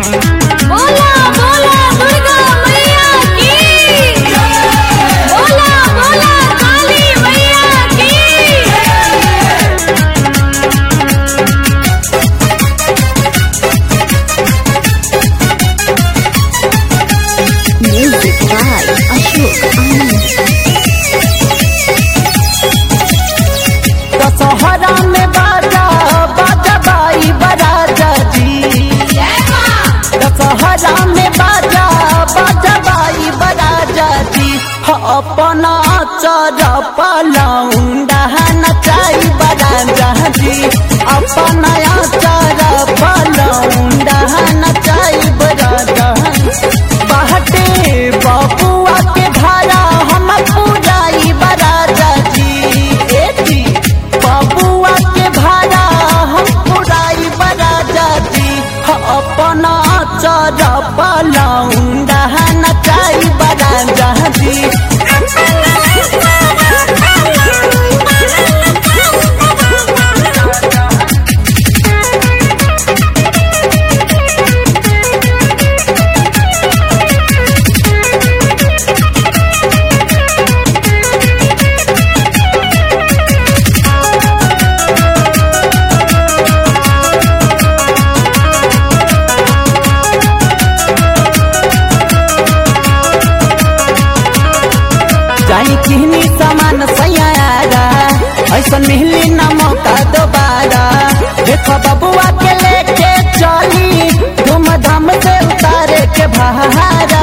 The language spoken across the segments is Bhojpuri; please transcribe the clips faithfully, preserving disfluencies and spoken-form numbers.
बोला बोला दुर्गा मैया की, बोला बोला काली मैया की। Music by Ashok Anand. Dussehra में बाजा बाजा बाई बराजा जी, दशहरा में बाजा बाजा बाई बराजा जी, अपना चर पलौंडा नचाई बराजा जी, अपना चर पलौंडा नचाई बराजा। बाटे बबुआ के धारा हम पूजाई बराजा जी, ए जी बबुआ के भाड़ा हम पुराई बराजा जी, अपना चर पलौंडा नचाई बराजा जी। जाई किहनी सामान सयारा, ऐसा मिली न मौका दोबारा, देखो बबुआ के लेके चली धूमधाम से उतारे के भारा।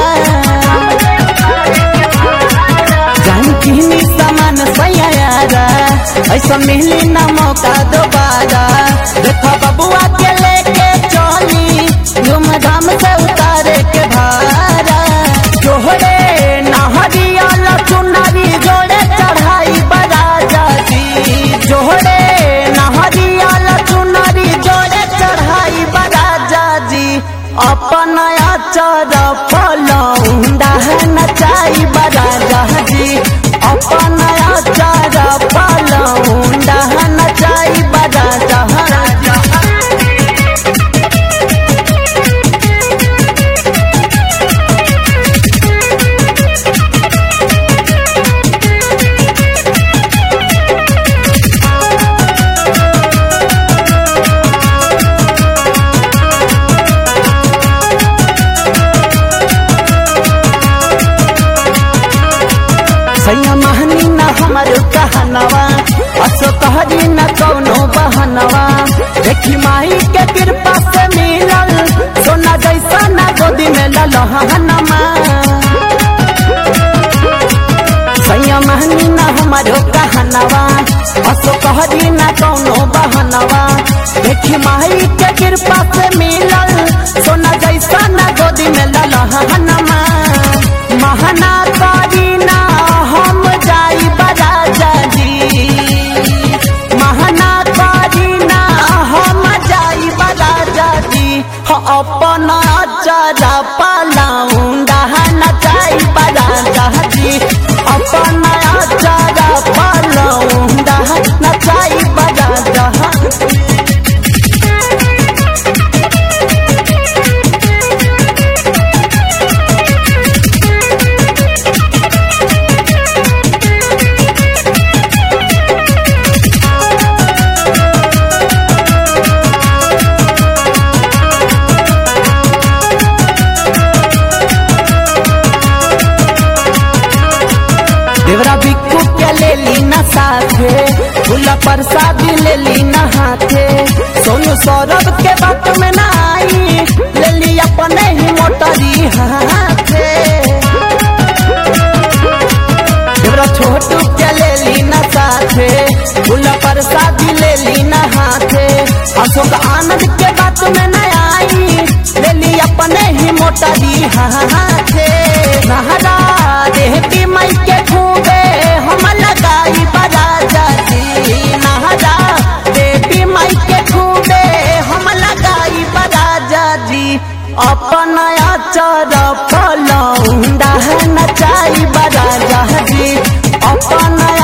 जाई किहनी सामान सयारा, ऐसा मिली न मौका दोबारा, देखो बबुआ के लेके चली धूमधाम से उतारे के भारा। जोहरे नहरिया चुनरी जोड़े चढ़ाई बराजा जी, जोड़े नहरिया चुनरी जोड़े चढ़ाई बराजा जी, अपना चर पलौंडा नचाई बराजा जी, अपना चर पलौंडा नचाई बराजा। सैया महनी न हमारो कहनवा, असो कहरी न कौनो बहनवा, देखी माही के कृपा से मिलल सोना जैसा न गोदी में ललहनमा। सैया महनी न हमारो कहनवा, असो कहरी न कौनो बहनवा, देखी माही के कृपा से मिलल सोना जैसा न गोदी में ललहनमा। महना करी ना हम जाई बराजा जी, महना करी ना हम जाई बराजा जी, अपना चर पलौंडा नचाई बराजा जी, अपना चर पलौंडा नचाई बराजा। देवरा बिक्कू के ले ली न साथे, फूला प्रसादी ले ली न हाथे, सोनू सौरभ के बात में न आई, ले ली अपने ही मोटरी हाथे। देवरा छोटू के ले ली न साथे, फूला प्रसादी ले ली न हाथे, अशोक आनंद के बात में न आई, ले ली अपने ही मोटरी हाथे। नहरा देहती मई के खूबे हम लगाई बराजा जी, नहरा देवी मई के खूबे हम लगाई बराजा जी, अपना चर पलौंडा नचाई बराजा जी, अपना